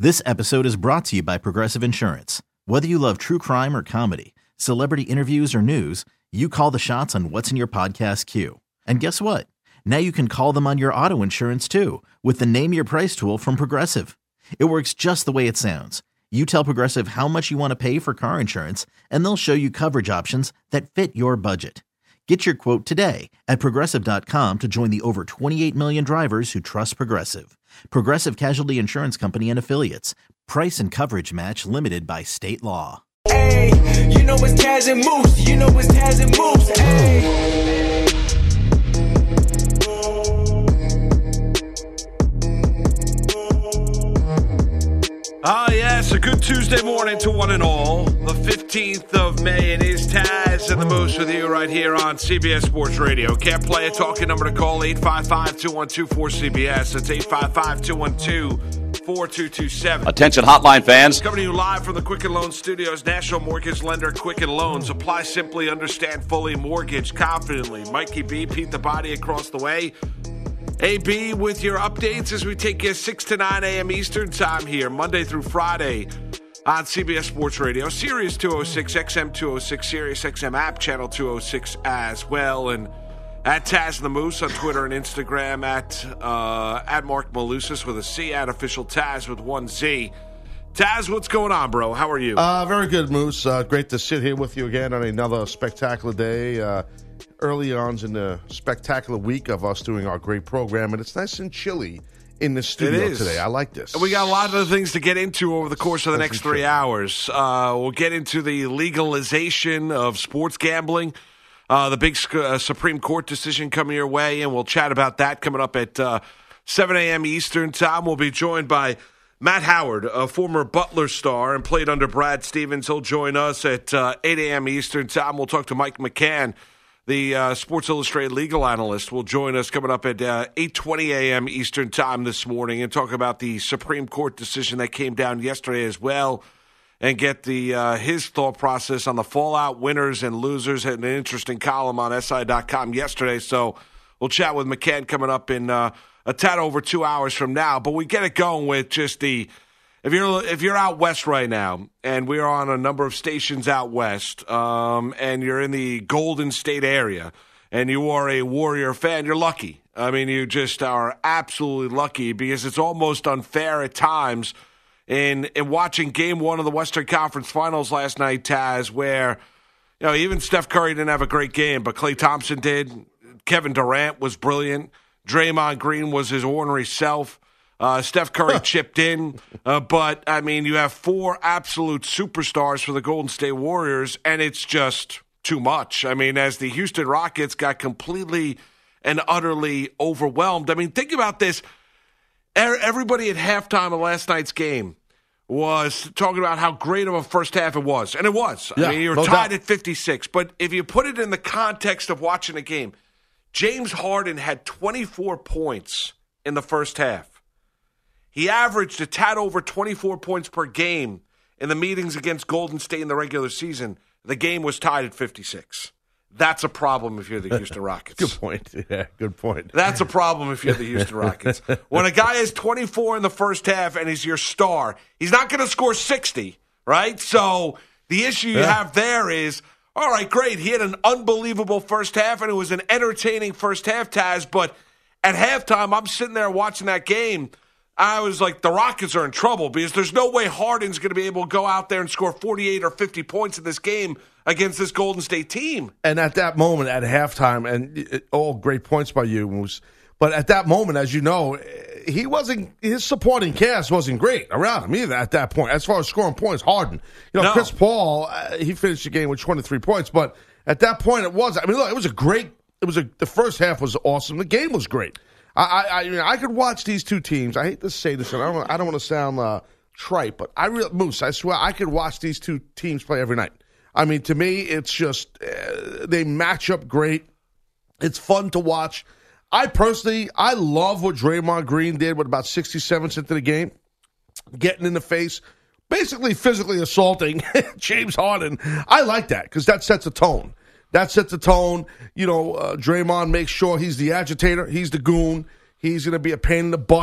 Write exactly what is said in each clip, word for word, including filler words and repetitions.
This episode is brought to you by Progressive Insurance. Whether you love true crime or comedy, celebrity interviews or news, you call the shots on what's in your podcast queue. And guess what? Now you can call them on your auto insurance too with the Name Your Price tool from Progressive. It works just the way it sounds. You tell Progressive how much you want to pay for car insurance, and they'll show you coverage options that fit your budget. Get your quote today at Progressive dot com to join the over twenty-eight million drivers who trust Progressive. Progressive Casualty Insurance Company and Affiliates. Price and coverage match limited by state law. Hey, you know it's Taz and Moose. You know it's Taz and Moose. Hey. Ah, uh, yes, a good Tuesday morning to one and all. The fifteenth of May, it is Taz and the Moose with you right here on C B S Sports Radio. Can't play a talking number to call, eight five five, two one two, four C B S. That's eight five five, two one two, four two two seven. Attention hotline fans. Coming to you live from the Quicken Loans Studios, National Mortgage Lender Quicken Loans. Apply simply, understand fully, mortgage confidently. Mikey B, Pete the Body across the way. A B with your updates as we take you six to nine a.m. Eastern time here, Monday through Friday on C B S Sports Radio. Sirius two oh six, X M two oh six, Sirius X M app, channel two oh six as well. And at Taz the Moose on Twitter and Instagram, at uh, at Mark Malusis with a C, at Official Taz with one Z. Taz, what's going on, bro? How are you? Uh, very good, Moose. Uh, great to sit here with you again on another spectacular day. Uh, early on in the spectacular week of us doing our great program, and it's nice and chilly in the studio today. I like this. And we got a lot of things to get into over the course of the next three hours. Uh, we'll get into the legalization of sports gambling, uh, the big uh, Supreme Court decision coming your way, and we'll chat about that coming up at uh, seven a.m. Eastern time. We'll be joined by Matt Howard, a former Butler star and played under Brad Stevens. He'll join us at uh, eight a.m. Eastern time. We'll talk to Mike McCann, the uh, Sports Illustrated legal analyst, will join us coming up at uh, eight twenty a.m. Eastern time this morning and talk about the Supreme Court decision that came down yesterday as well and get the uh, his thought process on the fallout, winners and losers. Had an interesting column on S I dot com yesterday, so we'll chat with McCann coming up in uh, a tad over two hours from now. But we get it going with just the If you're if you're out west right now, and we're on a number of stations out west, um, and you're in the Golden State area, and you are a Warrior fan, you're lucky. I mean, you just are absolutely lucky because it's almost unfair at times in in watching Game One of the Western Conference Finals last night, Taz, where you know even Steph Curry didn't have a great game, but Klay Thompson did. Kevin Durant was brilliant. Draymond Green was his ornery self. Uh, Steph Curry chipped in, uh, but, I mean, you have four absolute superstars for the Golden State Warriors, and it's just too much. I mean, as the Houston Rockets got completely and utterly overwhelmed. I mean, think about this. Everybody at halftime of last night's game was talking about how great of a first half it was, and it was. Yeah, I mean, you're no tied doubt. at fifty-six, but if you put it in the context of watching a game, James Harden had twenty-four points in the first half. He averaged a tad over twenty-four points per game in the meetings against Golden State in the regular season. The game was tied at fifty-six. That's a problem if you're the Houston Rockets. Good point. Yeah, good point. That's a problem if you're the Houston Rockets. When a guy has twenty-four in the first half and he's your star, he's not going to score sixty, right? So the issue you Yeah. have there is, all right, great. He had an unbelievable first half, and it was an entertaining first half, Taz. But at halftime, I'm sitting there watching that game. I was like, the Rockets are in trouble because there's no way Harden's going to be able to go out there and score forty-eight or fifty points in this game against this Golden State team. And at that moment, at halftime, and it, all great points by you, Moose. But at that moment, as you know, he wasn't. His supporting cast wasn't great around him either. At that point, as far as scoring points, Harden, you know, No. Chris Paul, uh, he finished the game with twenty-three points. But at that point, it was. I mean, look, it was a great. It was a. The first half was awesome. The game was great. I, I, I mean, I could watch these two teams. I hate to say this, and I don't. I don't want to sound uh, trite, but I really, Moose, I swear, I could watch these two teams play every night. I mean, to me, it's just uh, they match up great. It's fun to watch. I personally, I love what Draymond Green did with about sixty seconds into the game, getting in the face, basically physically assaulting James Harden. I like that because that sets a tone. That sets a tone. You know, uh, Draymond makes sure he's the agitator. He's the goon. He's going to be a pain in the butt.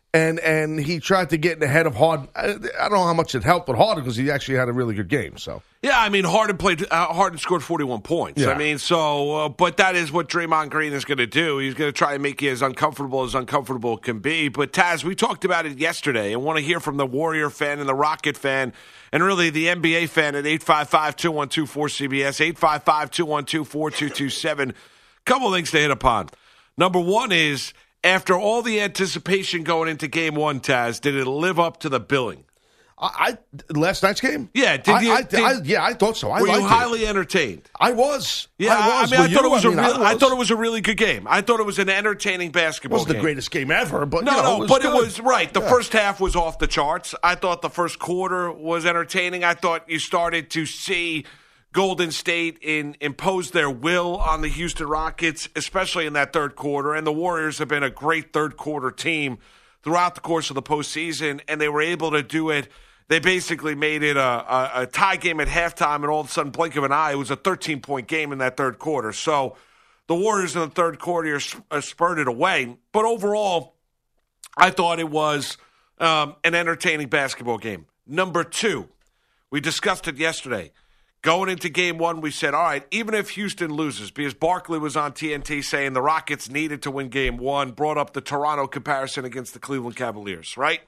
And and he tried to get ahead of Harden. I, I don't know how much it helped with Harden because he actually had a really good game. So yeah, I mean Harden played. Uh, Harden scored forty-one points. Yeah. I mean, so uh, but that is what Draymond Green is going to do. He's going to try and make you as uncomfortable as uncomfortable can be. But Taz, we talked about it yesterday, and want to hear from the Warrior fan and the Rocket fan, and really the N B A fan at eight five five, two one two, four C B S, eight five five, two one two, four two two seven. Couple things to hit upon. Number one is, after all the anticipation going into Game One, Taz, did it live up to the billing? I, I last night's game. Yeah, did you? I, I, did, I, yeah, I thought so. I were you liked highly it. entertained? I was. Yeah, I was. I mean, I Were thought you? it was I a mean, real, I I was. thought it was a really good game. I thought it was an entertaining basketball It wasn't game. the greatest game ever, but No, you know, no, it was but good. it was right. The Yeah. first half was off the charts. I thought the first quarter was entertaining. I thought you started to see Golden State in impose their will on the Houston Rockets, especially in that third quarter. And the Warriors have been a great third quarter team throughout the course of the postseason, and they were able to do it. They basically made it a, a, a tie game at halftime, and all of a sudden, blink of an eye, it was a thirteen-point game in that third quarter. So the Warriors in the third quarter are spurred it away. But overall, I thought it was um, an entertaining basketball game. Number two, we discussed it yesterday. Going into game one, we said, all right, even if Houston loses, because Barkley was on T N T saying the Rockets needed to win game one, brought up the Toronto comparison against the Cleveland Cavaliers, right?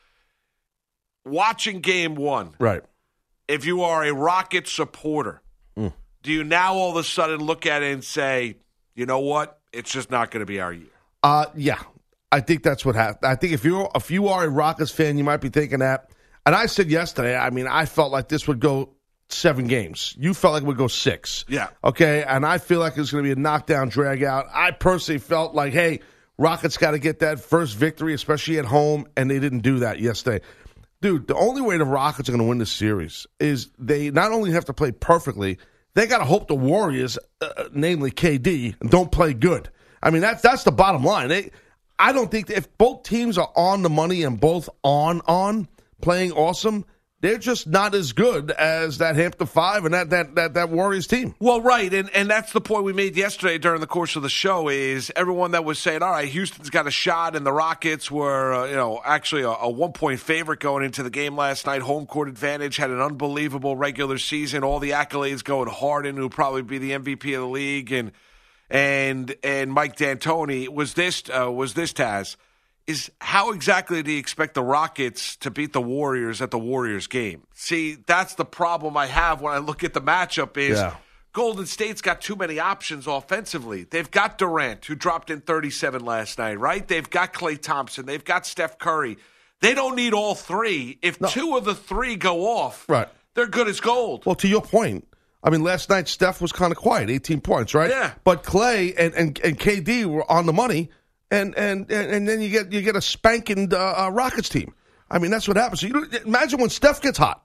Watching game one, Right. if you are a Rocket supporter, Mm. do you now all of a sudden look at it and say, you know what, it's just not going to be our year? Uh, yeah, I think that's what happened. I think if you're if you are a Rockets fan, you might be thinking that. And I said yesterday, I mean, I felt like this would go seven games. You felt like it would go six. Yeah. Okay, and I feel like it's going to be a knockdown, drag out. I personally felt like, hey, Rockets got to get that first victory, especially at home, and they didn't do that yesterday. Dude, the only way the Rockets are going to win this series is they not only have to play perfectly, they got to hope the Warriors, uh, namely K D, don't play good. I mean, that's that's the bottom line. They, I don't think that if both teams are on the money and both on on playing awesome, they're just not as good as that Hampton Five and that that that, that Warriors team. Well, right, and, and that's the point we made yesterday during the course of the show is everyone that was saying, all right, Houston's got a shot, and the Rockets were, uh, you know, actually a, a one-point favorite going into the game last night. Home court advantage, had an unbelievable regular season, all the accolades going Harden, who'll probably be the M V P of the league, and and and Mike D'Antoni. Was this, uh, was this Taz? Is how exactly do you expect the Rockets to beat the Warriors at the Warriors game? See, that's the problem I have when I look at the matchup is Yeah. Golden State's got too many options offensively. They've got Durant, who dropped in thirty-seven last night, right? They've got Klay Thompson. They've got Steph Curry. They don't need all three. If No. two of the three go off, Right. they're good as gold. Well, to your point, I mean, last night Steph was kind of quiet, eighteen points, right? Yeah. But Clay and, and, and K D were on the money, and and, and, and then you get you get a spanking uh, uh, Rockets team. I mean, that's what happens. So you don't, imagine when Steph gets hot.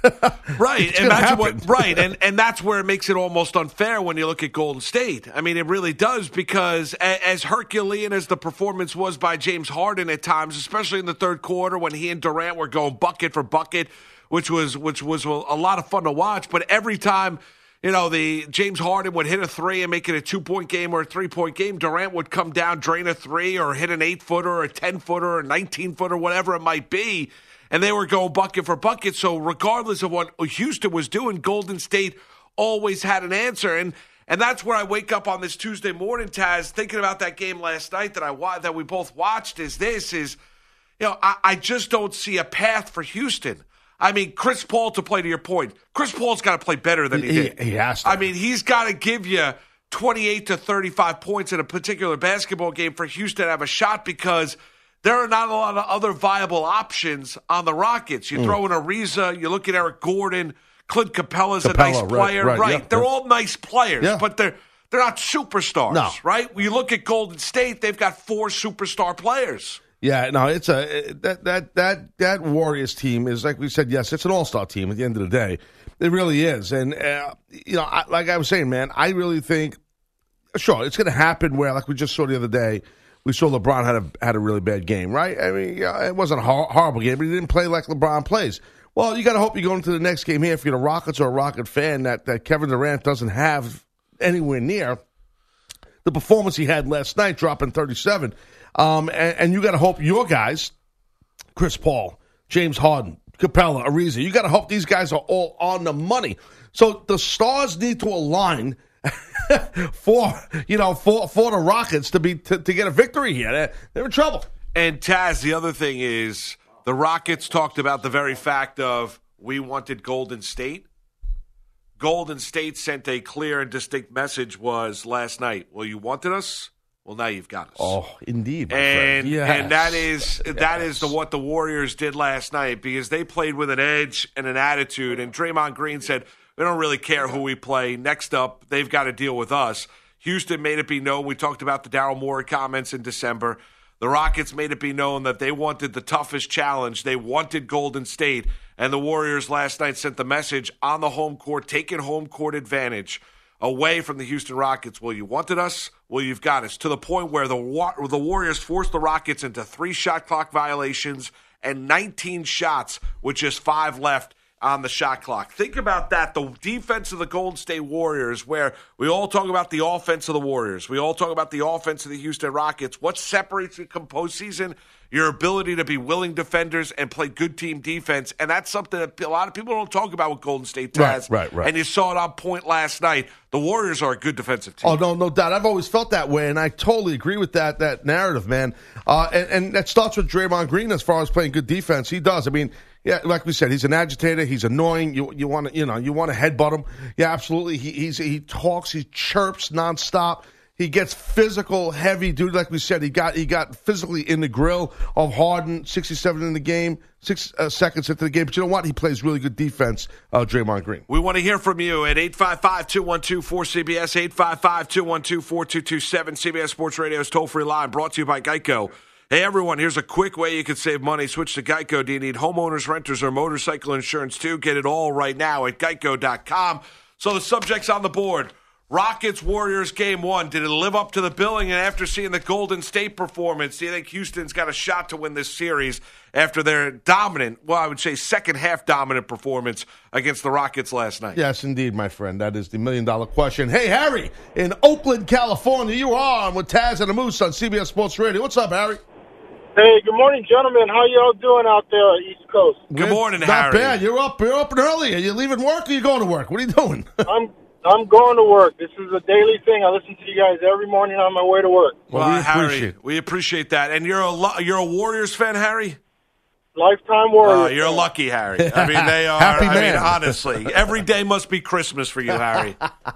Right, It's and gonna that's what, happen. right, and and that's where it makes it almost unfair when you look at Golden State. I mean, it really does because a, as Herculean as the performance was by James Harden at times, especially in the third quarter when he and Durant were going bucket for bucket, which was which was a lot of fun to watch. But every time, you know, the James Harden would hit a three and make it a two-point game or a three-point game, Durant would come down, drain a three, or hit an eight-footer or a ten-footer or a nineteen-footer, whatever it might be. And they were going bucket for bucket. So regardless of what Houston was doing, Golden State always had an answer. And and that's where I wake up on this Tuesday morning, Taz, thinking about that game last night that I wa- that we both watched. Is this is, you know, I, I just don't see a path for Houston. I mean, Chris Paul, to play to your point, Chris Paul's got to play better than he, He- did. he has to. I mean, he's got to give you twenty-eight to thirty-five points in a particular basketball game for Houston to have a shot because there are not a lot of other viable options on the Rockets. You Mm. throw in Ariza, you look at Eric Gordon, Clint Capella's a Capella, nice right, player. right, Right. yeah, They're yeah. all nice players, Yeah. but they're they're not superstars, No. right? You look at Golden State, they've got four superstar players. Yeah, no, it's a that that that that Warriors team is like we said. Yes, it's an all-star team. At the end of the day, it really is. And uh, you know, I, like I was saying, man, I really think, sure, it's going to happen. Where like we just saw the other day, we saw LeBron had a had a really bad game, right? I mean, yeah, it wasn't a hor- horrible game, but he didn't play like LeBron plays. Well, you got to hope you go into the next game here if you're the Rockets or a Rocket fan that that Kevin Durant doesn't have anywhere near the performance he had last night, dropping thirty-seven. Um, and, and you got to hope your guys, Chris Paul, James Harden, Capella, Ariza. You got to hope these guys are all on the money. So the stars need to align for you know for for the Rockets to be to, to get a victory here. They're, they're in trouble. And Taz, the other thing is the Rockets talked about the very fact of we wanted Golden State. Golden State sent a clear and distinct message was last night. Well, you wanted us. Well, now you've got us. Oh, indeed, my and friend. Yes. and that is yes. that is the what the Warriors did last night because they played with an edge and an attitude. And Draymond Green said, "We don't really care who we play. Next up, they've got to deal with us." Houston made it be known. We talked about the Daryl Morey comments in December. The Rockets made it be known that they wanted the toughest challenge. They wanted Golden State. And the Warriors last night sent the message on the home court, taking home court advantage away from the Houston Rockets. Well, you wanted us? Well, you've got us. To the point where the the Warriors forced the Rockets into three shot clock violations and nineteen shots with just five left on the shot clock. Think about that. The defense of the Golden State Warriors, where we all talk about the offense of the Warriors. We all talk about the offense of the Houston Rockets. What separates you come postseason? Your ability to be willing defenders and play good team defense. And that's something that a lot of people don't talk about with Golden State, Taz. Right, right, right. And you saw it on point last night. The Warriors are a good defensive team. Oh, no, no doubt. I've always felt that way, and I totally agree with that that narrative, man. Uh, and, and that starts with Draymond Green as far as playing good defense. He does. I mean, yeah, like we said, he's an agitator. He's annoying. You you want to you know you want to headbutt him. Yeah, absolutely. He he's, he talks. He chirps nonstop. He gets physical, heavy dude. Like we said, he got he got physically in the grill of Harden. sixty-seven in the game, six uh, seconds into the game. But you know what? He plays really good defense. Uh, Draymond Green. We want to hear from you at eight five five, two one two, four C B S, eight five five, two one two, four two two seven. C B S Sports Radio's toll-free line brought to you by Geico. Hey, everyone, here's a quick way you can save money. Switch to Geico. Do you need homeowners, renters, or motorcycle insurance too? Get it all right now at geico dot com. So the subject's on the board. Rockets Warriors game one. Did it live up to the billing? And after seeing the Golden State performance, do you think Houston's got a shot to win this series after their dominant, well, I would say second half dominant performance against the Rockets last night? Yes, indeed, my friend. That is the million dollar question. Hey, Harry, in Oakland, California, you are on with Taz and the Moose on C B S Sports Radio. What's up, Harry? Hey, good morning, gentlemen. How y'all doing out there on the East Coast? Good morning, Not Harry. Not bad. You're up. You're up and early. Are you leaving work or are you going to work? What are you doing? I'm I'm going to work. This is a daily thing. I listen to you guys every morning on my way to work. Well, Well, we Harry, appreciate- we appreciate that. And you're a lo- you're a Warriors fan, Harry? Lifetime Warriors. Uh, you're fan. lucky, Harry. I mean, they are. Happy I man. mean, honestly, every day must be Christmas for you, Harry.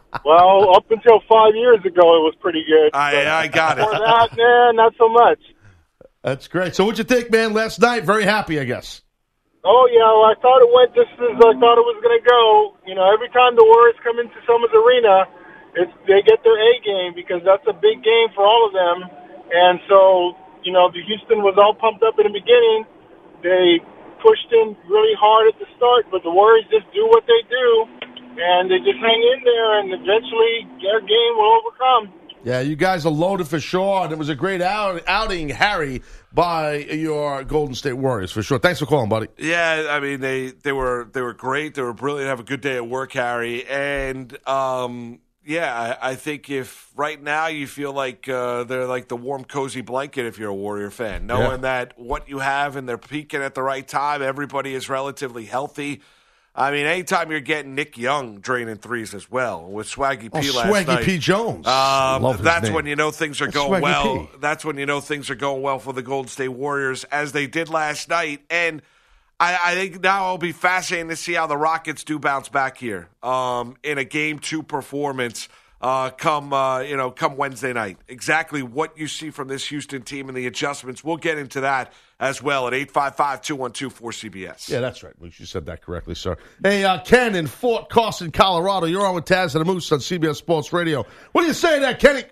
Well, up until five years ago, it was pretty good. I I got Before it. that, nah, not so much. That's great. So what'd you think, man, last night? Very happy, I guess. Oh, yeah, well, I thought it went just as I thought it was going to go. You know, every time the Warriors come into someone's arena, it's, they get their A game because that's a big game for all of them. And so, you know, the Houston was all pumped up in the beginning. They pushed in really hard at the start, but the Warriors just do what they do, and they just hang in there, and eventually their game will overcome. Yeah, you guys are loaded for sure, and it was a great out- outing, Harry, by your Golden State Warriors, for sure. Thanks for calling, buddy. Yeah, I mean they they were they were great. They were brilliant. Have a good day at work, Harry. And um, yeah, I, I think if right now you feel like uh, they're like the warm, cozy blanket if you're a Warrior fan, knowing Yeah. that what you have and they're peaking at the right time, everybody is relatively healthy. I mean, anytime you're getting Nick Young draining threes as well with Swaggy P Oh, last Swaggy night. P. Jones. Um, Love his that's name. when you know things are That's going Swaggy well. P. That's when you know things are going well for the Golden State Warriors as they did last night. And I, I think now it'll be fascinating to see how the Rockets do bounce back here um, in a game two performance. Uh, come uh, you know, come Wednesday night. Exactly what you see from this Houston team and the adjustments. We'll get into that as well at eight five five, two one two, four C B S. Yeah, that's right. Luke, you said that correctly, sir. Hey, uh, Ken in Fort Carson, Colorado. You're on with Taz and the Moose on C B S Sports Radio. What do you say there, Kenny?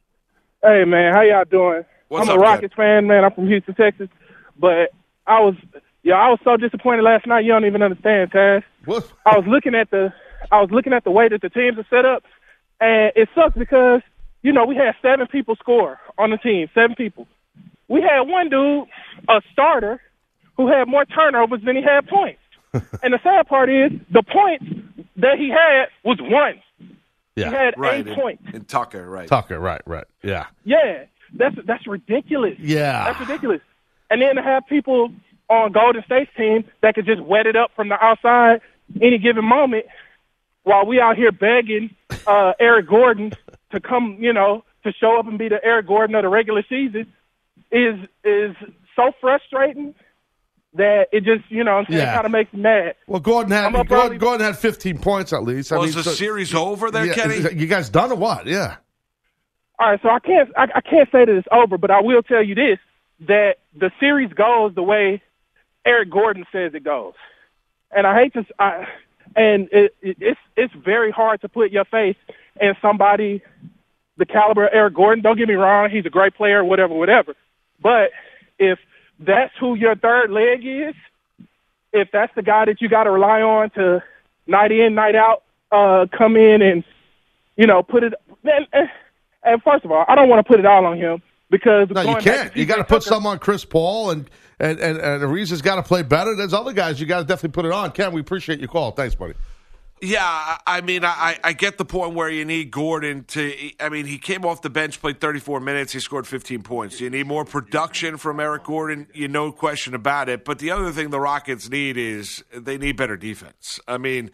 Hey, man, how y'all doing? What's I'm up, a Rockets fan, man. I'm from Houston, Texas. But I was, yeah, I was so disappointed last night. You don't even understand, Taz. What? I was looking at the, I was looking at the way that the teams are set up, and it sucks because you know we had seven people score on the team, seven people. We had one dude, a starter, who had more turnovers than he had points. And the sad part is the points that he had was one. Yeah, He had Right, eight in, points. in Tucker, right. Tucker, right, right. Yeah. Yeah, that's that's ridiculous. Yeah. That's ridiculous. And then to have people on Golden State's team that could just wet it up from the outside any given moment while we out here begging uh, Eric Gordon to come, you know, to show up and be the Eric Gordon of the regular season is is so frustrating that it just, you know what I'm saying, Yeah. kind of makes me mad. Well, Gordon had I'm up Gordon, early. Gordon had fifteen points at least. I Was mean, the so- series over there, yeah, Kenny? is- You guys done or what? Yeah. All right, so I can't I, I can't say that it's over, but I will tell you this, that the series goes the way Eric Gordon says it goes. And I hate to I, and it, it, it's it's very hard to put your faith in somebody the caliber of Eric Gordon. Don't get me wrong, he's a great player, whatever, whatever. But if that's who your third leg is, if that's the guy that you got to rely on to night in, night out, uh, come in and, you know, put it then. And first of all, I don't want to put it all on him because No, you going back can't. to You got to P J put Tucker- some on Chris Paul, and and and, and Ariza's got to play better. There's other guys you got to definitely put it on. Ken, we appreciate your call. Thanks, buddy. Yeah, I I mean, I, I get the point where you need Gordon to. I mean, he came off the bench, played thirty-four minutes, he scored fifteen points. You need more production from Eric Gordon, you no question about it. But the other thing the Rockets need is they need better defense. I mean,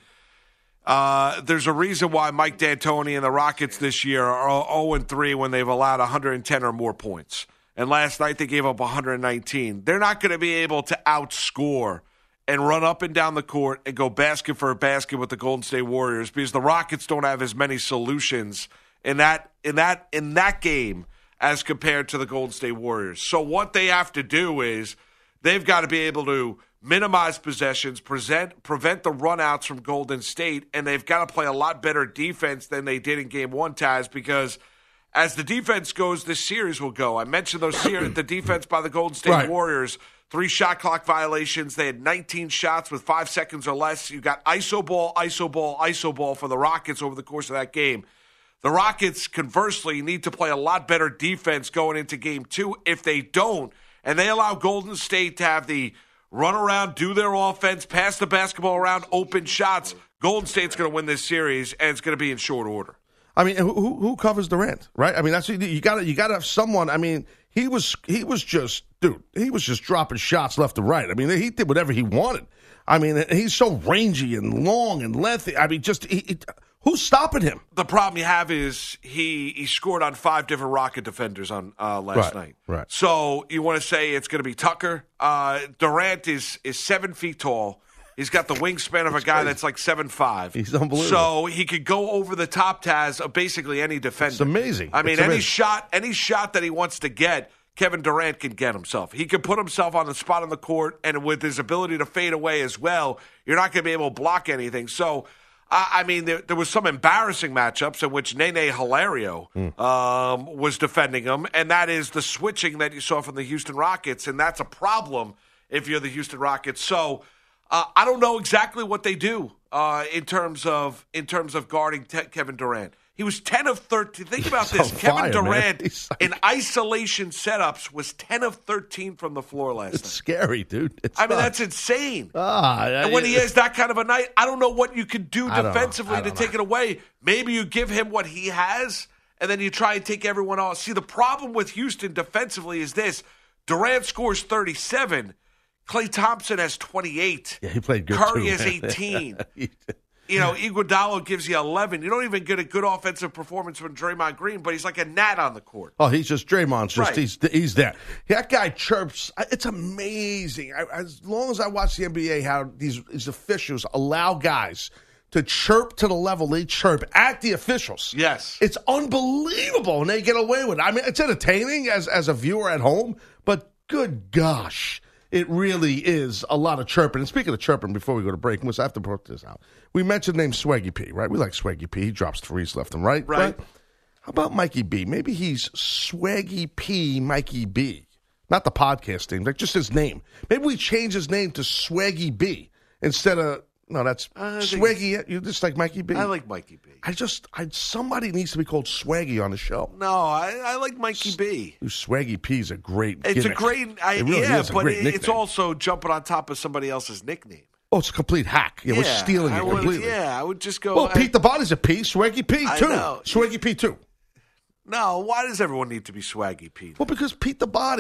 uh, there's a reason why Mike D'Antoni and the Rockets this year are oh and three when they've allowed one hundred ten or more points. And last night they gave up one hundred nineteen. They're not going to be able to outscore and run up and down the court and go basket for a basket with the Golden State Warriors because the Rockets don't have as many solutions in that in that in that game as compared to the Golden State Warriors. So what they have to do is they've got to be able to minimize possessions, present prevent the runouts from Golden State, and they've got to play a lot better defense than they did in game one, Taz, because as the defense goes, this series will go. I mentioned those ser- the defense by the Golden State Right. Warriors. Three shot clock violations. They had nineteen shots with five seconds or less. You got iso ball, iso ball, iso ball for the Rockets over the course of that game. The Rockets, conversely, need to play a lot better defense going into game two. If they don't, and they allow Golden State to have the run around, do their offense, pass the basketball around, open shots, Golden State's going to win this series, and it's going to be in short order. I mean, who, who who covers Durant, right? I mean, that's you got to you got to have someone. I mean, he was he was just dude. He was just dropping shots left and right. I mean, he did whatever he wanted. I mean, he's so rangy and long and lengthy. I mean, just he, he, who's stopping him? The problem you have is he he scored on five different Rocket defenders on uh, last Right, night. right. So you want to say it's going to be Tucker? Uh, Durant is is seven feet tall. He's got the wingspan of a guy that's like seven five. He's unbelievable. So he could go over the top, Taz, of basically any defender. It's amazing. I mean, It's any amazing. shot, any shot that he wants to get, Kevin Durant can get himself. He can put himself on the spot on the court, and with his ability to fade away as well, you're not going to be able to block anything. So, uh, I mean, there, there was some embarrassing matchups in which Nene Hilario Mm. um, was defending him, and that is the switching that you saw from the Houston Rockets, and that's a problem if you're the Houston Rockets. So, uh, I don't know exactly what they do uh, in terms of in terms of guarding te- Kevin Durant. He was ten of thirteen. Think about He's this. on Kevin fire, Durant man. He's like- in isolation setups was ten of thirteen from the floor last It's night. scary, dude. It's I mean, not- that's insane. ah. And when he has that kind of a night, I don't know what you could do I don't know. defensively I to don't take know. it away. Maybe you give him what he has, and then you try and take everyone else. See, the problem with Houston defensively is this. Durant scores thirty-seven. Klay Thompson has twenty-eight. Yeah, he played good, Curry too, has man. eighteen. You know, Iguodala gives you eleven. You don't even get a good offensive performance from Draymond Green, but he's like a gnat on the court. Oh, he's just Draymond's just Right. he's he's there. That guy chirps. It's amazing. I, as long as I watch the N B A, how these these officials allow guys to chirp to the level they chirp at the officials. Yes. It's unbelievable, and they get away with it. I mean, it's entertaining as as a viewer at home, but good gosh. It really is a lot of chirping. And speaking of chirping, before we go to break, I have to put this out. We mentioned the name Swaggy P, right? We like Swaggy P. He drops threes left and right. Right. But how about Mikey B? Maybe he's Swaggy P Mikey B. Not the podcast name, like just his name. Maybe we change his name to Swaggy B instead of, no, that's I think- Swaggy. You just like Mikey B? I like Mikey B. I just, I somebody needs to be called Swaggy on the show. No, I, I like Mikey B. Dude, Swaggy P is a great It's gimmick. a great, I, It really yeah, is a but great it- it's nickname. also jumping on top of somebody else's nickname. Oh, it's a complete hack. Yeah, we're stealing I it would- completely. Yeah, I would just go. Well, I- Pete the Body's a P. Swaggy P, I too. know. Swaggy P, too. no, why does everyone need to be Swaggy Pete? Well, because Pete the Body,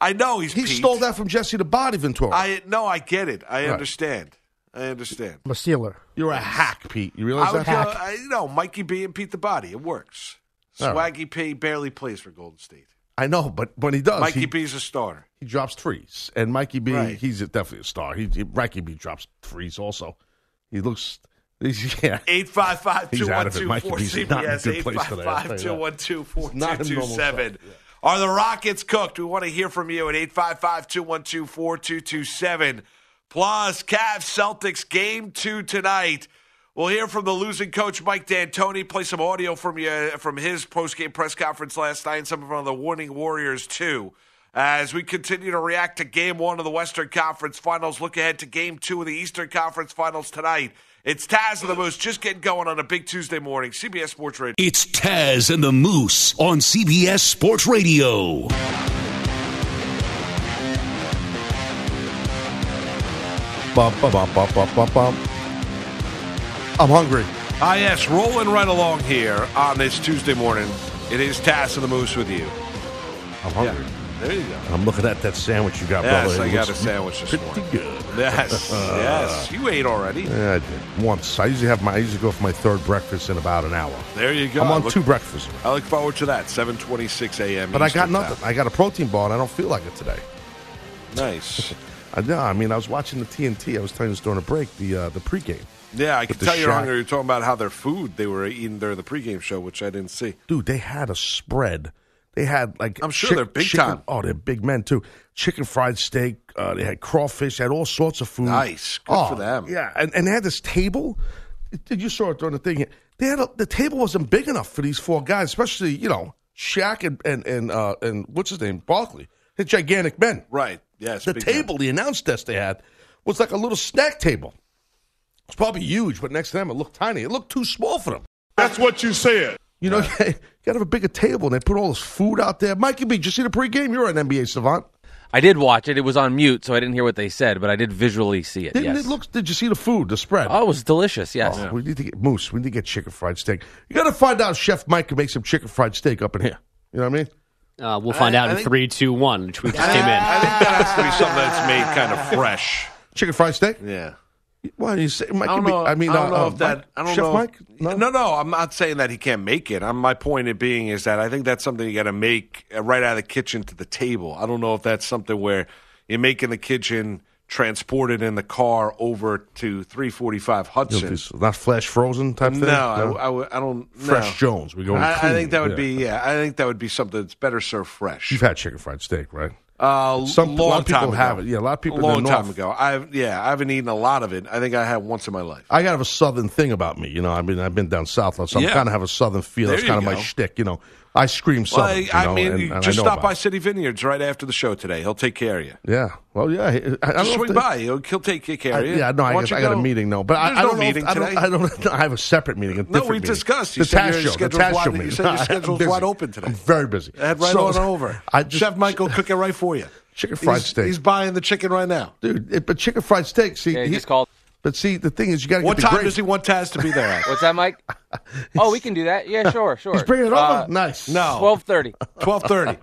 I know he's He Pete. stole that from Jesse the Body Ventura. I no, I get it. I Right. understand. I understand. I'm a stealer. You're a hack, Pete. You realize I would that? go, I, you know, Mikey B and Pete the Body. It works. All right. Swaggy P barely plays for Golden State. I know, but when he does, Mikey he, B's a starter. he drops threes. And Mikey B, Right. he's a, definitely a star. He, he Mikey B drops threes also. He looks, he's, yeah. eight five five, He's two out one of it. two, Mikey four B's C B not in a S, good eight place five today, I'll tell five, you two that. one two, four Not two in two normal seven. shape, yeah. Are the Rockets cooked? We want to hear from you at eight five five, two one two, four two two seven. Plus, Cavs Celtics game two tonight. We'll hear from the losing coach, Mike D'Antoni. Play some audio from you from his post-game press conference last night and some of the winning Warriors, too. As we continue to react to game one of the Western Conference Finals, look ahead to game two of the Eastern Conference Finals tonight. It's Taz and the Moose just getting going on a big Tuesday morning. C B S Sports Radio. It's Taz and the Moose on C B S Sports Radio. Bum, bum, bum, bum, bum, bum, bum. I'm hungry. Ah, yes, rolling right along here on this Tuesday morning. It is Taz and the Moose with you. I'm hungry. There you go. And I'm looking at that sandwich you got, Yes, brother. I It got a looks sandwich this pretty morning. good. Yes, yes. You ate already. Yeah, I did. Once. I usually have my I usually go for my third breakfast in about an hour. There you go. I'm on Look- two breakfasts. I look forward to that. seven twenty-six a.m. But I got Eastern nothing. time. I got a protein bar and I don't feel like it today. Nice. I know. I mean, I was watching the T N T. I was telling you this during the break, the uh, the pregame. Yeah, I can the tell you're Shaq- hungry. You're talking about how their food they were eating during the pregame show, which I didn't see. Dude, they had a spread. They had like I'm sure they're big chicken, time. Oh, they're big men too. Chicken fried steak. Uh, they had crawfish. They had all sorts of food. Nice. Good oh, for them. Yeah, and, and they had this table. You saw it during the thing. They had a, the table wasn't big enough for these four guys, especially you know Shaq and and and, uh, and what's his name, Barkley. They're gigantic men. Right. Yes. The big table, the announce desk they had, was like a little snack table. It's probably huge, but next to them it looked tiny. It looked too small for them. That's what you said. You know, you got to have a bigger table, and they put all this food out there. Mikey B, did you see the pregame? You're an N B A savant. I did watch it. It was on mute, so I didn't hear what they said, but I did visually see it. Didn't yes. it look? Did you see the food, the spread? Oh, it was delicious. Yes. Oh, we need to get Moose. We need to get chicken fried steak. You got to find out if Chef Mike can make some chicken fried steak up in here. You know what I mean? Uh, we'll find I- out I in think- three, two, one, which we just I, came in. I think that has to be something that's made kind of fresh. Chicken fried steak? Yeah. Well, you say Mike? I don't know. I mean, I don't uh, know uh, if that. Mike? I don't Chef know. Mike? No? no, no. I'm not saying that he can't make it. I'm, my point of being is that I think that's something you got to make uh, right out of the kitchen to the table. I don't know if that's something where you make in the kitchen, transport it in the car over to three forty-five Hudson. Not flash frozen type thing. No, I, I, would- I don't. Fresh no. Jones. We go. I, I clean. think that would Yeah. be. Yeah, I think that would be something that's better served fresh. You've had chicken fried steak, right? Uh, Some long a lot of people time have ago. it. Yeah, a lot of people. A in the long time North- ago. I've yeah, I haven't eaten a lot of it. I think I had once in my life. I got have a southern thing about me, you know. I mean, I've been down south, so I Yeah. kind of have a southern feel. There That's you kind of my go. shtick, you know. I scream Well, southern. I, you I know, mean, and, you and just I know stop about by it. City Vineyards right after the show today. He'll take care of you. Yeah, well, yeah. I, I don't know Just if swing they- by. He'll, he'll take care I, of you. yeah, no, Why I don't guess you I got a go? meeting, no, but I, There's I no don't know. meeting If, I don't. today. I don't. I have a separate meeting. A No, different we meeting. discussed. You the said Taz your show. The schedule's Taz wide- show you meeting. said your I'm schedule's busy. wide open today. I'm very busy. Head right So- on over. I just, Chef Mike will cook it right for you. chicken fried he's, steak, He's buying the chicken right now. dude. It, but chicken fried steak. See, Yeah, he he- just called. but see, the thing is, you got to get What the time gravy. does he want Taz to be there at? What's that, Mike? Oh, we can do that. Yeah, sure, sure. He's bringing it over. Uh, Nice. No. twelve thirty. twelve thirty.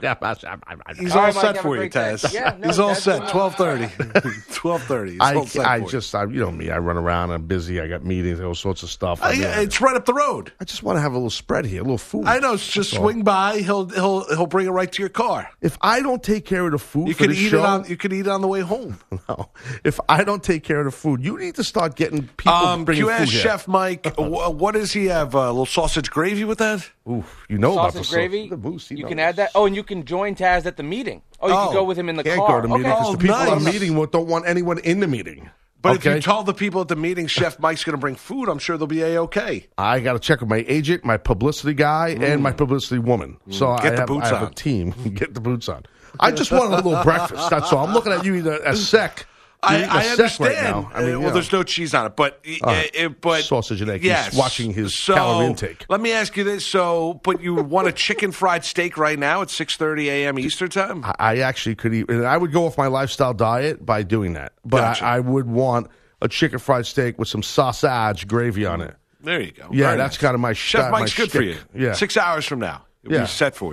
He's All all right, Mike, set have for a you, great day. Taz. Yeah, no, He's all that's set. good. twelve thirty. twelve thirty. He's I, all set I for you. just, I, you know me. I run around. I'm busy. I got meetings, all sorts of stuff. I, I- mean, it's right up the road. I just want to have a little spread here, a little food. I know. Just That's all. swing by. He'll he'll he'll bring it right to your car. If I don't take care of the food You for can this eat show, it on. You can eat it on the way home. no. If I don't take care of the food, you need to start getting people Um, can bringing you food ask here. Chef Mike wh- what does he have? A little sausage gravy with that? Oof, you know about the Sausage gravy. The Moose, he You knows. can add that. Oh, and you can join Taz at the meeting. Oh, you Oh, can go with him in the Can't car. go to the meeting Okay. because Oh, the people nice. in the meeting won't- don't want anyone in the meeting. But okay? if you told the people at the meeting, Chef Mike's going to bring food, I'm sure they'll be a-okay. I got to check with my agent, my publicity guy, and my publicity woman. So Mm. Get I, the have, boots I have on. a team. Get the boots on. I just want a little breakfast. That's all. I'm looking at you eating a, a sec. You're I, eating a I sec understand. Right now. I Uh, mean, you well, know. there's no cheese on it, but uh, right. it, but Sausage and egg. He's Yes. watching his so, calorie intake. Let me ask you this: so, but you want a chicken fried steak right now at six thirty a.m. Eastern time? I, I actually could eat, and I would go off my lifestyle diet by doing that. But Gotcha. I, I would want a chicken fried steak with some sausage gravy on it. There you go. Yeah, Very that's nice. kind of my Chef sh- my Mike's good for you. shtick. Yeah. Six hours from now, it'll Yeah. be set for you.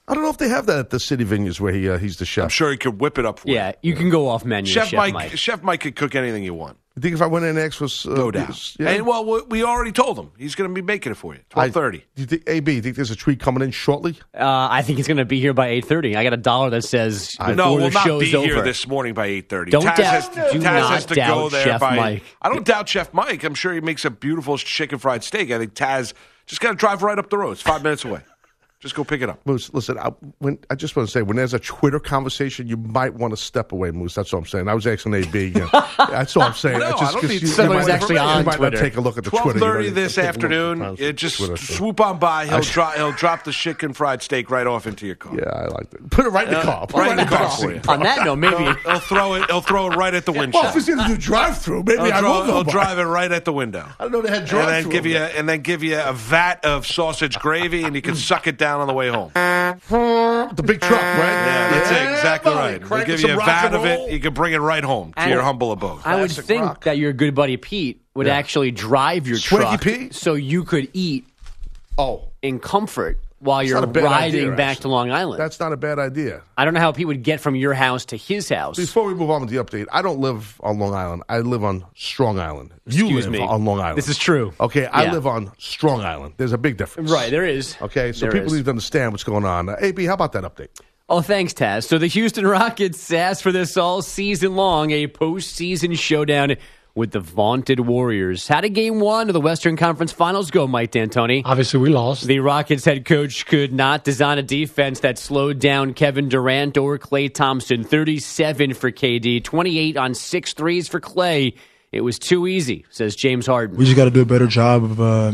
I don't know if they have that at the City Vineyards where he uh, he's the chef. I'm sure he could whip it up for Yeah, you. you can go off menu. Chef, Chef Mike, Mike. Chef Mike could cook anything you want. You think if I went in and asked for uh, No doubt. yeah. And, well, we- we already told him. He's going to be making it for you. twelve thirty. Do you think, A B, you think there's a treat coming in shortly? Uh, I think he's going to be here by eight thirty. I got a dollar that says before No, the we'll not show's be over. here this morning by eight thirty. Don't Taz doubt- has to, do Taz not has to doubt go there Chef by. Mike. I don't doubt Chef Mike. I'm sure he makes a beautiful chicken fried steak. I think Taz just got to drive right up the road. It's five minutes away. Just go pick it up. Moose, listen, I, when, I just want to say, when there's a Twitter conversation, you might want to step away, Moose. That's all I'm saying. I was asking A B. You know, that's all I'm saying. No, That's just I don't 'cause need you, someone you who's might- actually you on might Twitter. not take a look at the twelve Twitter. thirty You know, this take a look at the afternoon. times It with just Twitter, so. swoop on by. He'll, dro- he'll drop the chicken fried steak right off into your car. Yeah, I like that. Put it right in the car. Put right it in right the car seat. for you. On that note, maybe He'll, he'll throw it. He'll throw it right at the windshield. Well, if he's going to do drive-through, maybe he'll, I dro- will go he'll by. drive it right at the window. I don't know they had And drive-through. then give you, over and then give you a vat of sausage gravy, and you can suck it down on the way home. there. The big truck, right? Yeah, that's it. Exactly buddy. right. They'll Crank give some you a rock vat and of it. roll. You can bring it right home to And your humble abode. I would Classic think rock. that your good buddy Pete would Yeah. actually drive your Swaggy truck Pete? so you could eat Oh, in comfort while That's you're not a bad riding idea, back actually. to Long Island. that's not a bad idea. I don't know how Pete would get from your house to his house. Before we move on with the update, I don't live on Long Island. I live on Strong Island. You Excuse live me. on Long Island. This is true. Okay, I Yeah. live on Strong Island. There's a big difference. Right, there is. Okay, so There people is. need to understand what's going on. Uh, A B, how about that update? Oh, thanks, Taz. So the Houston Rockets asked for this all season long, a postseason showdown with the vaunted Warriors. How did game one of the Western Conference Finals go, Mike D'Antoni? Obviously, we lost. The Rockets head coach could not design a defense that slowed down Kevin Durant or Klay Thompson. thirty-seven for K D, twenty-eight on six threes for Klay. It was too easy, says James Harden. We just got to do a better job of uh,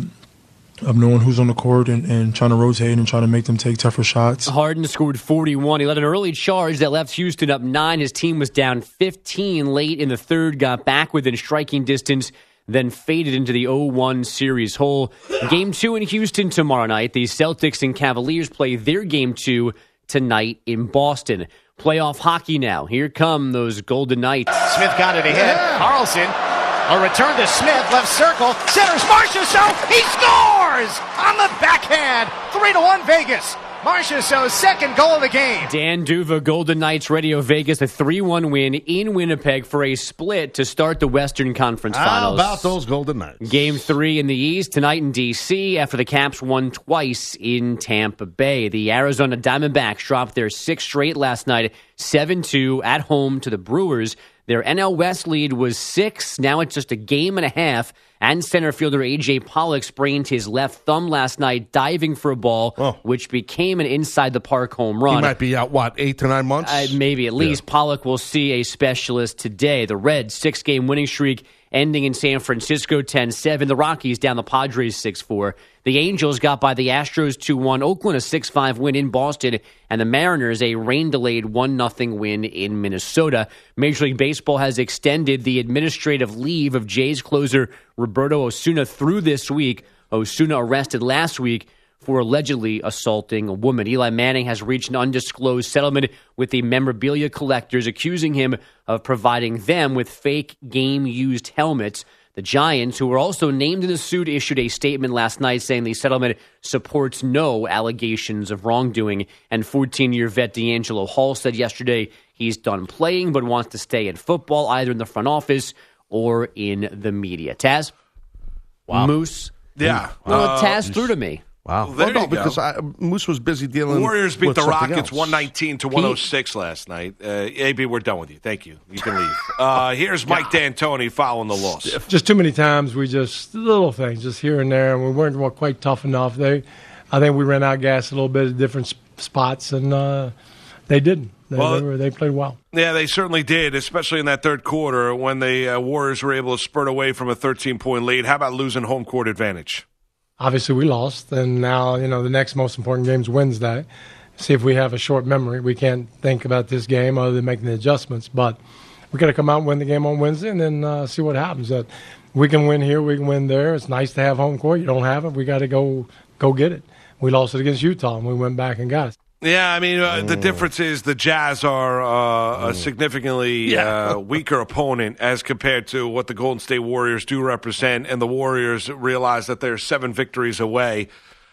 of knowing who's on the court and, and trying to rotate and trying to make them take tougher shots. Harden scored forty-one. He led an early charge that left Houston up nine. His team was down fifteen late in the third, got back within striking distance, then faded into the oh one series hole. Game two in Houston tomorrow night. The Celtics and Cavaliers play their game two tonight in Boston. Playoff hockey now. Here come those Golden Knights. Smith got it ahead. Carlson. A return to Smith, left circle, centers Marchessault, he scores on the backhand, three to one Vegas. Marchessault's second goal of the game. Dan Duva, Golden Knights Radio Vegas, a three one win in Winnipeg for a split to start the Western Conference How Finals. about those Golden Knights? Game three in the East tonight in D C after the Caps won twice in Tampa Bay. The Arizona Diamondbacks dropped their sixth straight last night, seven two at home to the Brewers. Their N L West lead was six. Now it's just a game and a half. And center fielder A J Pollock sprained his left thumb last night diving for a ball, Oh. which became an inside-the-park home run. He might be out, what, eight to nine months? Uh, maybe at least. Yeah. Pollock will see a specialist today. The Reds' six-game winning streak ending in San Francisco ten seven. The Rockies down the Padres six four. The Angels got by the Astros two one. Oakland a six five win in Boston. And the Mariners a rain-delayed one nothing win in Minnesota. Major League Baseball has extended the administrative leave of Jays closer Roberto Osuna through this week. Osuna arrested last week for allegedly assaulting a woman. Eli Manning has reached an undisclosed settlement with the memorabilia collectors, accusing him of providing them with fake game-used helmets. The Giants, who were also named in the suit, issued a statement last night saying the settlement supports no allegations of wrongdoing. And fourteen-year vet D'Angelo Hall said yesterday he's done playing but wants to stay in football, either in the front office or in the media. Taz? Wow. Moose? Yeah. Well, Uh, Taz threw to me. Wow. Well, there well, no, you go. because I, Moose was busy dealing Warriors beat with the something Rockets else. one nineteen to one oh six last night. Uh, A B, we're done with you. Thank you. You can leave. Uh, here's Mike D'Antoni following the loss. Just too many times we just little things, just here and there, and we weren't well, quite tough enough. They, I think we ran out gas a little bit at different sp- spots, and uh, they didn't. They, Well, they, were, they played well. Yeah, they certainly did, especially in that third quarter when the uh, Warriors were able to spurt away from a thirteen-point lead. How about losing home court advantage? Obviously, we lost, and now you know the next most important game's Wednesday. See if we have a short memory. We can't think about this game other than making the adjustments. But we got to come out and win the game on Wednesday, and then uh, see what happens. That we can win here, we can win there. It's nice to have home court. You don't have it, we got to go go get it. We lost it against Utah, and we went back and got it. Yeah, I mean, uh, the difference is the Jazz are uh, a significantly Yeah. uh, weaker opponent as compared to what the Golden State Warriors do represent, and the Warriors realize that they're seven victories away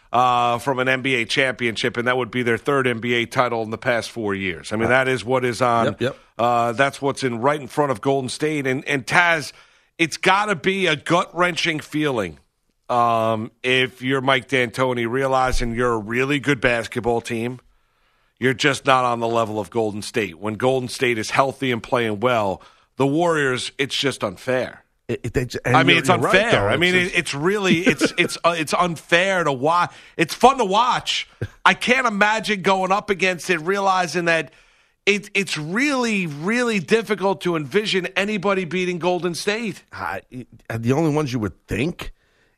uh, from an N B A championship, and that would be their third N B A title in the past four years. I mean, that is what is on. Yep, yep. Uh, that's what's in right in front of Golden State. And, and Taz, it's got to be a gut-wrenching feeling um, if you're Mike D'Antoni, realizing you're a really good basketball team. You're just not on the level of Golden State. When Golden State is healthy and playing well, the Warriors, it's just unfair. It, it, it, I mean, you're, it's you're unfair. right, I mean, it's, it, it's really it's it's uh, it's unfair to watch. It's fun to watch. I can't imagine going up against it, realizing that it, it's really, really difficult to envision anybody beating Golden State. Uh, the only ones you would think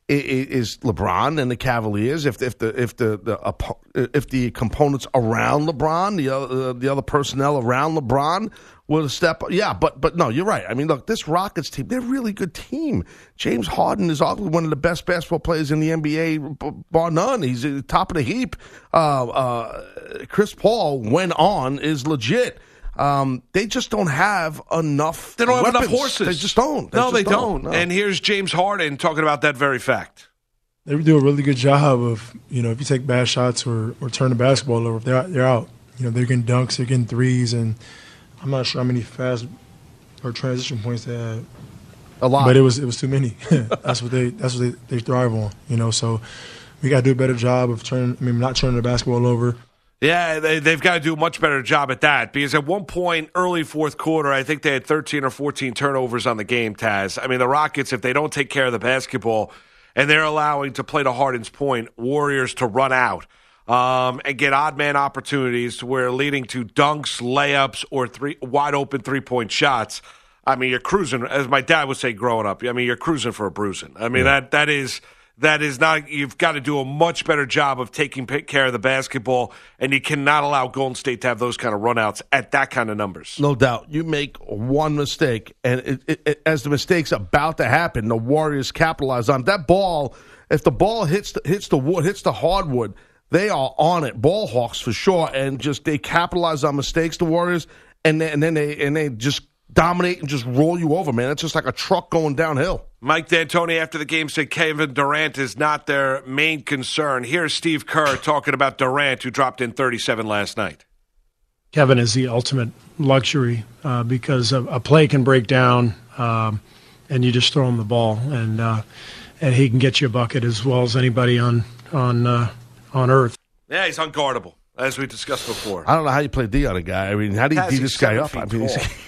is LeBron and the Cavaliers. If if the if the, the if the components around LeBron, the other the other personnel around LeBron will step up. Yeah, but but no, you're right. I mean, look, this Rockets team, they're a really good team. James Harden is arguably one of the best basketball players in the N B A, bar none. He's at the top of the heap. Uh, uh, Chris Paul, when on, is legit. Um, they just don't have enough. They don't weapons. have enough horses. They just don't. They no, just they don't. don't. No. And here's James Harden talking about that very fact. They do a really good job of, you know, if you take bad shots or, or turn the basketball over, they're they're out. You know, they're getting dunks, they're getting threes, and I'm not sure how many fast or transition points they had. A lot, but it was it was too many. that's what they that's what they, they thrive on. You know, so we got to do a better job of turning. I mean, not turning the basketball over. Yeah, they, they've got to do a much better job at that because at one point, early fourth quarter, I think they had thirteen or fourteen turnovers on the game, Taz. I mean, the Rockets, if they don't take care of the basketball and they're allowing, to play to Harden's point, Warriors to run out um, and get odd man opportunities where leading to dunks, layups, or three wide open three-point shots, I mean, you're cruising, as my dad would say growing up, I mean, you're cruising for a bruising. I mean, yeah. that that is... That is not, you've got to do a much better job of taking care of the basketball, and you cannot allow Golden State to have those kind of runouts at that kind of numbers. No doubt. You make one mistake, and it, it, it, as the mistake's about to happen, the Warriors capitalize on that ball. If the ball hits the, hits the wood, hits the hardwood, they are on it. Ball hawks for sure, and just they capitalize on mistakes, the Warriors, and then, and then they and they just dominate and just roll you over, man. It's just like a truck going downhill. Mike D'Antoni after the game said Kevin Durant is not their main concern. Here's Steve Kerr talking about Durant, who dropped in thirty-seven last night. Kevin is the ultimate luxury uh, because a, a play can break down um, and you just throw him the ball, and uh, and he can get you a bucket as well as anybody on on uh, on earth. Yeah, he's unguardable, as we discussed before. I don't know how you play D on a guy. I mean, how do you Has D he this guy seven up? I feet mean, tall? he's,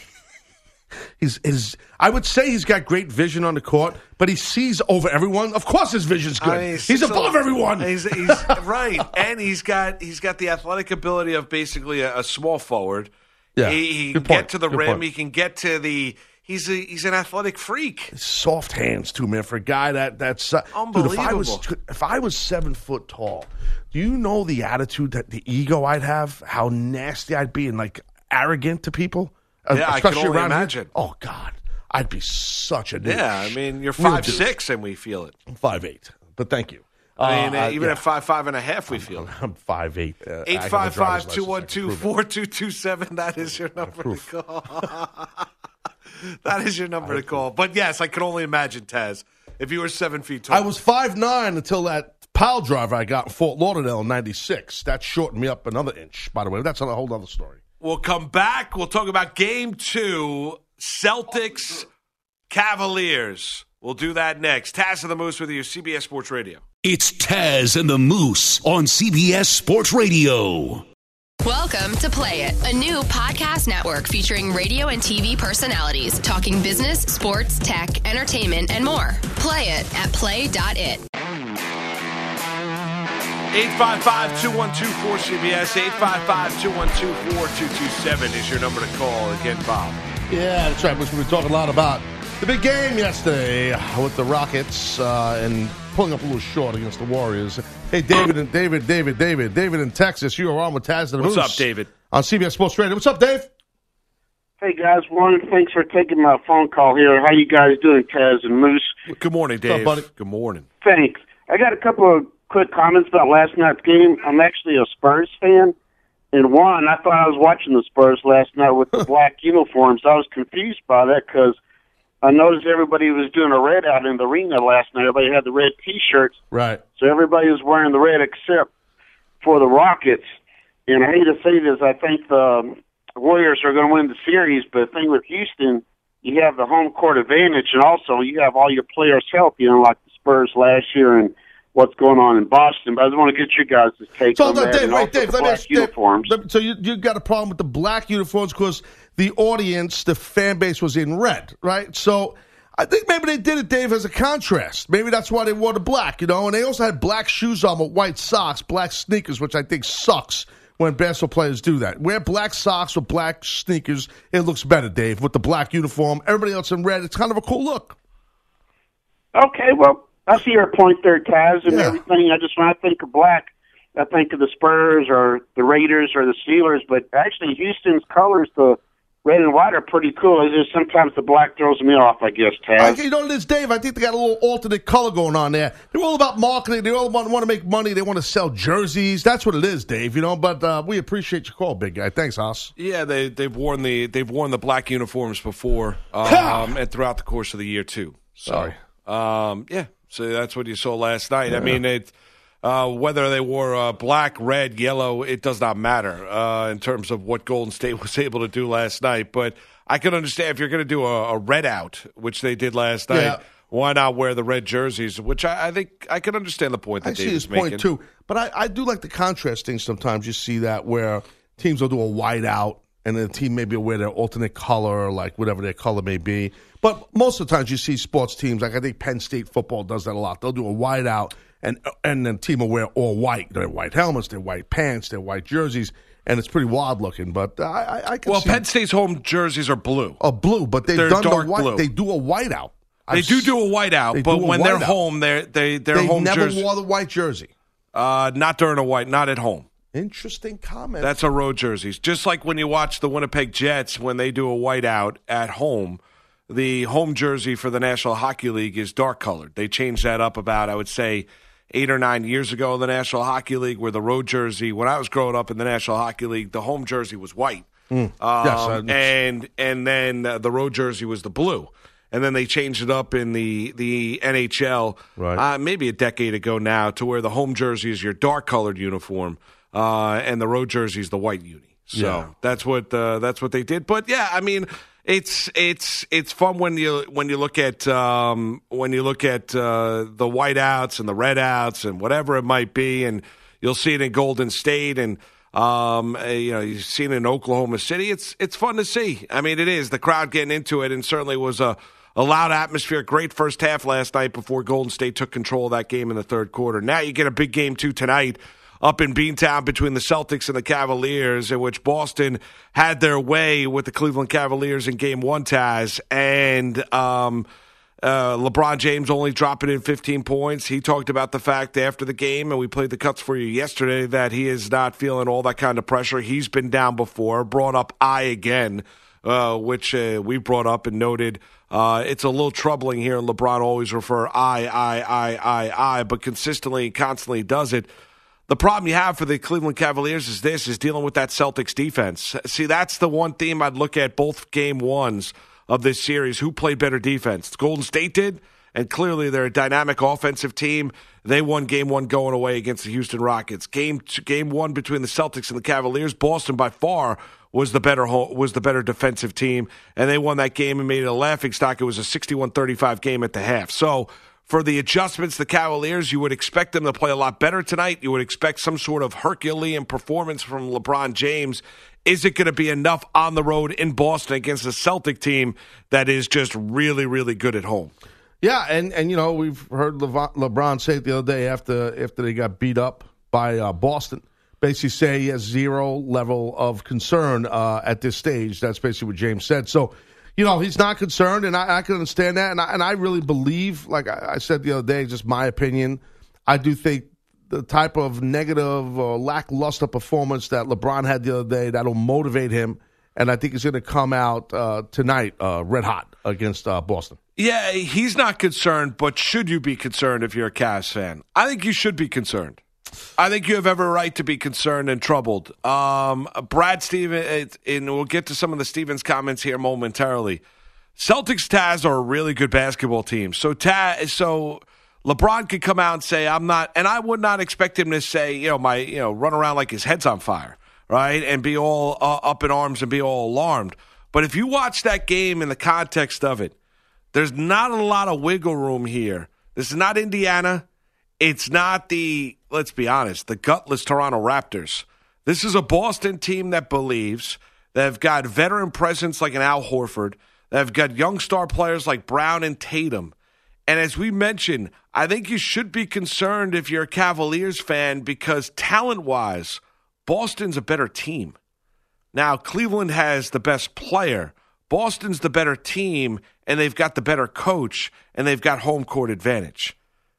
he's, he's, I would say he's got great vision on the court, but he sees over everyone. Of course his vision's good. I mean, he's above everyone. He's, he's right, and he's got he's got the athletic ability of basically a, a small forward. Yeah, he, he can good point. get to the Good rim. point. He can get to the. He's a, he's an athletic freak. Soft hands too, man. For a guy that that's uh, dude, if I was if I was seven foot tall, do you know the attitude, that the ego I'd have, how nasty I'd be, and like arrogant to people? Yeah, I can only imagine. Here? Oh God, I'd be such a dude. Yeah, I mean, you're five six, and we feel it. I'm five eight, but thank you. I mean, uh, even yeah. at five five and a half, we feel it. I'm five eight. Uh, Eight five five two one two four two two seven. That is your number to call. That is your number to call. But yes, I can only imagine, Taz, if you were seven feet tall. I was five nine until that pile driver I got in Fort Lauderdale in ninety-six. That shortened me up another inch, by the way. That's a whole other story. We'll come back. We'll talk about game two, Celtics, Cavaliers. We'll do that next. Taz and the Moose with you, C B S Sports Radio. It's Taz and the Moose on C B S Sports Radio. Welcome to Play It, a new podcast network featuring radio and T V personalities talking business, sports, tech, entertainment, and more. Play it at play dot it. eight five five two one two four C B S, eight five five two one two four two two seven is your number to call. Again, Bob. Yeah, that's right. We've been talking a lot about the big game yesterday with the Rockets uh, and pulling up a little short against the Warriors. Hey, David and David, David, David, David in Texas. You are on with Taz and the What's Moose up, David? On C B S Sports Radio. What's up, Dave? Hey, guys. One, thanks for taking my phone call here. How you guys doing, Taz and Moose? Good morning, Dave. What's up, buddy? Good morning. Thanks. I got a couple of quick comments about last night's game. I'm actually a Spurs fan. And one, I thought I was watching the Spurs last night with the black uniforms. I was confused by that because I noticed everybody was doing a red out in the arena last night. Everybody had the red T-shirts. Right. So everybody was wearing the red except for the Rockets. And I hate to say this, I think the Warriors are going to win the series, but the thing with Houston, you have the home court advantage, and also you have all your players healthy, unlike the Spurs last year and what's going on in Boston. But I just want to get your guys' take So, on no, that. Dave, and wait, also Dave, the let me black ask- uniforms. Dave, So you you got a problem with the black uniforms because the audience, the fan base was in red, right? So I think maybe they did it, Dave, as a contrast. Maybe that's why they wore the black, you know. And they also had black shoes on with white socks, black sneakers, which I think sucks when basketball players do that. Wear black socks with black sneakers. It looks better, Dave, with the black uniform. Everybody else in red. It's kind of a cool look. Okay, well, I see your point there, Taz, and Yeah. everything. I just, when I think of black, I think of the Spurs or the Raiders or the Steelers, but actually Houston's colors, the red and white, are pretty cool. It's just sometimes the black throws me off, I guess, Taz. I, you know what it is, Dave? I think they got a little alternate color going on there. They're all about marketing. They all want, want to make money. They want to sell jerseys. That's what it is, Dave. You know, but uh, we appreciate your call, big guy. Thanks, Haas. Yeah, they they've worn the they've worn the black uniforms before, um, and throughout the course of the year too. So, Sorry. um, yeah, so that's what you saw last night. I mean, it uh, whether they wore uh, black, red, yellow, it does not matter uh, in terms of what Golden State was able to do last night. But I can understand if you're going to do a, a red out, which they did last night. Yeah. Why not wear the red jerseys? Which I, I think I can understand the point that I see Dave his is making. point, too. But I, I do like the contrast thing sometimes. You see that where teams will do a white out, and the team maybe will wear their alternate color, like whatever their color may be. But most of the times you see sports teams, like I think Penn State football does that a lot. They'll do a white out, and and then the team will wear all white. Their white helmets, their white pants, their white jerseys, and it's pretty wild looking. But I, I, I can Well, see Penn State's home jerseys are blue. a blue, but they've They're done dark the white. blue. They do a white out. They I've do s- do a whiteout, they but do a when they're whiteout. home, they're they their They home never jersey. wore the white jersey. Uh, not during a white, not at home. Interesting comment. That's a road jerseys. Just like when you watch the Winnipeg Jets when they do a whiteout at home, the home jersey for the National Hockey League is dark colored. They changed that up about, I would say, eight or nine years ago in the National Hockey League, where the road jersey, when I was growing up in the National Hockey League, the home jersey was white. Mm. Um, Yes, I- and and then uh, the road jersey was the blue. And then they changed it up in the, the N H L Right. uh, maybe a decade ago now to where the home jersey is your dark-colored uniform uh, and the road jersey is the white uni. So Yeah. that's what uh, that's what they did. But, yeah, I mean, it's it's it's fun when you when you look at um, when you look at uh, the whiteouts and the redouts and whatever it might be, and you'll see it in Golden State and – Um, uh, you know, you've seen it in Oklahoma City. It's it's fun to see. I mean, it is the crowd getting into it, and certainly was a, a loud atmosphere. Great first half last night before Golden State took control of that game in the third quarter. Now you get a big game too tonight up in Beantown between the Celtics and the Cavaliers, in which Boston had their way with the Cleveland Cavaliers in Game One, Taz, and um. Uh, LeBron James only dropping in fifteen points. He talked about the fact after the game, and we played the cuts for you yesterday, that he is not feeling all that kind of pressure. He's been down before, brought up I again, uh, which uh, we brought up and noted. Uh, it's a little troubling here, and LeBron always refer I, I, I, I, I, but consistently and constantly does it. The problem you have for the Cleveland Cavaliers is this, is dealing with that Celtics defense. See, that's the one theme I'd look at both game ones of this series. Who played better defense? Golden State did, and clearly they're a dynamic offensive team. They won game one going away against the Houston Rockets. Game two, game one between the Celtics and the Cavaliers, Boston by far was the better was the better defensive team, and they won that game and made it a laughingstock. It was a sixty-one thirty-five game at the half. So for the adjustments, the Cavaliers, you would expect them to play a lot better tonight. You would expect some sort of Herculean performance from LeBron James. Is it going to be enough on the road in Boston against a Celtic team that is just really, really good at home? Yeah, and, and you know, we've heard Leva- LeBron say it the other day after after they got beat up by uh, Boston, basically say he has zero level of concern uh, at this stage. That's basically what James said. So, you know, he's not concerned, and I, I can understand that. And I, and I really believe, like I, I said the other day, just my opinion, I do think the type of negative or lackluster performance that LeBron had the other day, that'll motivate him. And I think he's going to come out uh, tonight uh, red hot against uh, Boston. Yeah, he's not concerned, but should you be concerned if you're a Cavs fan? I think you should be concerned. I think you have every right to be concerned and troubled. Um, Brad Stevens, and we'll get to some of the Stevens comments here momentarily. Celtics Taz are a really good basketball team. So Taz, so LeBron could come out and say, I'm not, and I would not expect him to say, you know, my, you know, run around like his head's on fire, right? And be all uh, up in arms and be all alarmed. But if you watch that game in the context of it, there's not a lot of wiggle room here. This is not Indiana. It's not the, let's be honest, the gutless Toronto Raptors. This is a Boston team that believes. They've got veteran presence like an Al Horford. They've got young star players like Brown and Tatum. And as we mentioned, I think you should be concerned if you're a Cavaliers fan because talent-wise, Boston's a better team. Now, Cleveland has the best player. Boston's the better team, and they've got the better coach, and they've got home court advantage.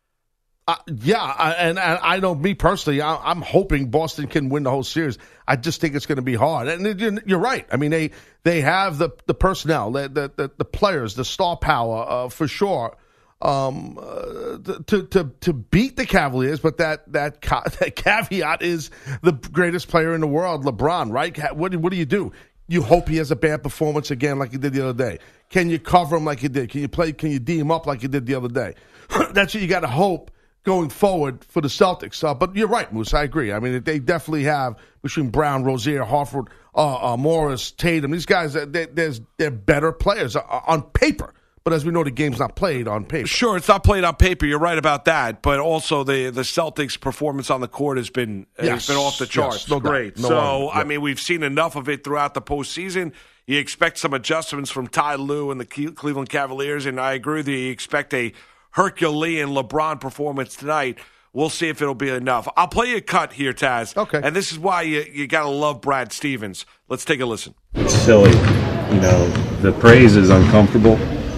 Uh, yeah, I, and, and I know me personally, I, I'm hoping Boston can win the whole series. I just think it's going to be hard. And it, you're right. I mean, they they have the the personnel, the the, the players, the star power uh, for sure um, uh, to to to beat the Cavaliers. But that that, ca- that caveat is the greatest player in the world, LeBron. Right? What what do you do? You hope he has a bad performance again, like he did the other day. Can you cover him like you did? Can you play? Can you D him up like you did the other day? That's what you got to hope going forward for the Celtics. Uh, but you're right, Moose. I agree. I mean, they definitely have, between Brown, Rozier, Horford, uh, uh, Morris, Tatum, these guys, they, there's, they're better players on paper. But as we know, the game's not played on paper. Sure, it's not played on paper. You're right about that. But also the, the Celtics' performance on the court has been, yes. has been off the charts. Yes, no Great. No so, yeah. I mean, we've seen enough of it throughout the postseason. You expect some adjustments from Ty Lue and the Cleveland Cavaliers, and I agree with you. You expect a Herculean LeBron performance tonight. We'll see if it'll be enough. I'll play you a cut here, Taz. Okay. And this is why you, you got to love Brad Stevens. Let's take a listen. It's silly. You know, the praise is uncomfortable.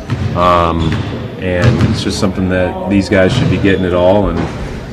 Um, and it's just something that these guys should be getting it all. And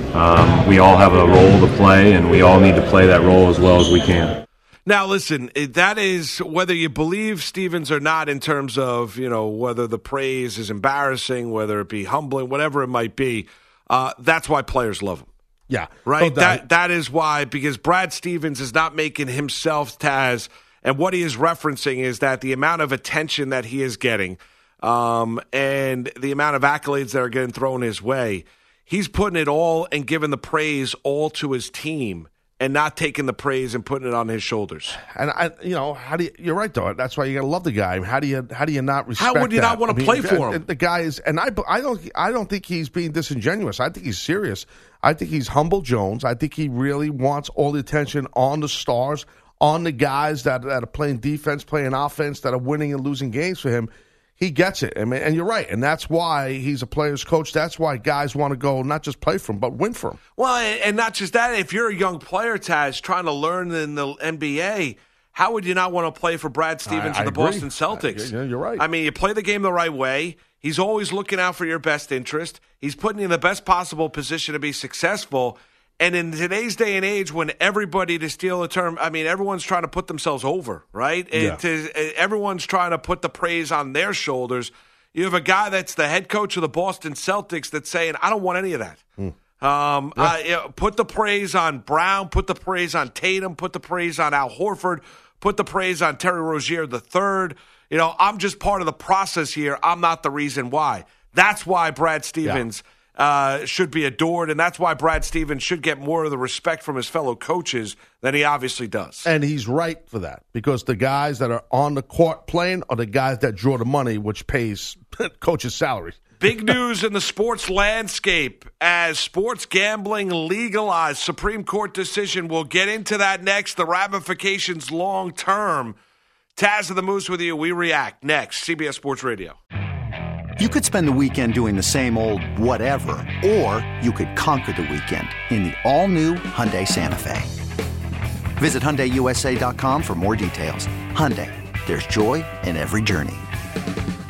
um, we all have a role to play, and we all need to play that role as well as we can. Now, listen, that is whether you believe Stevens or not in terms of, you know, whether the praise is embarrassing, whether it be humbling, whatever it might be. Uh, that's why players love him. Yeah. Right? No that That is why, because Brad Stevens is not making himself Taz, and what he is referencing is that the amount of attention that he is getting um, and the amount of accolades that are getting thrown his way, he's putting it all and giving the praise all to his team and not taking the praise and putting it on his shoulders. And I, you know, how do you, you're right though. That's why you got to love the guy. How do you, how do you not respect? How would you that? not want to I mean, play for him? The guy is, and I, I don't, I don't think he's being disingenuous. I think he's serious. I think he's humble Jones. I think he really wants all the attention on the stars, on the guys that that are playing defense, playing offense, that are winning and losing games for him. He gets it. I mean, and you're right. And that's why he's a player's coach. That's why guys want to go not just play for him, but win for him. Well, and not just that. If you're a young player, Taz, trying to learn in the N B A, how would you not want to play for Brad Stevens I, and the I Boston Celtics? I, you're right. I mean, you play the game the right way. He's always looking out for your best interest. He's putting you in the best possible position to be successful. And in today's day and age, when everybody, to steal a term, I mean, everyone's trying to put themselves over, right? Yeah. It is, everyone's trying to put the praise on their shoulders. You have a guy that's the head coach of the Boston Celtics that's saying, I don't want any of that. Mm. Um, yeah. uh, you know, put the praise on Brown, put the praise on Tatum, put the praise on Al Horford, put the praise on Terry Rozier the third. You know, I'm just part of the process here. I'm not the reason why. That's why Brad Stevens yeah. uh, should be adored, and that's why Brad Stevens should get more of the respect from his fellow coaches than he obviously does. And he's right for that, because the guys that are on the court playing are the guys that draw the money, which pays coaches' salaries. Big news in the sports landscape as sports gambling legalized. Supreme Court decision. We'll get into that next. The ramifications long term. Taz of the Moose with you. We react next. C B S Sports Radio. You could spend the weekend doing the same old whatever, or you could conquer the weekend in the all-new Hyundai Santa Fe. Visit Hyundai U S A dot com for more details. Hyundai, there's joy in every journey.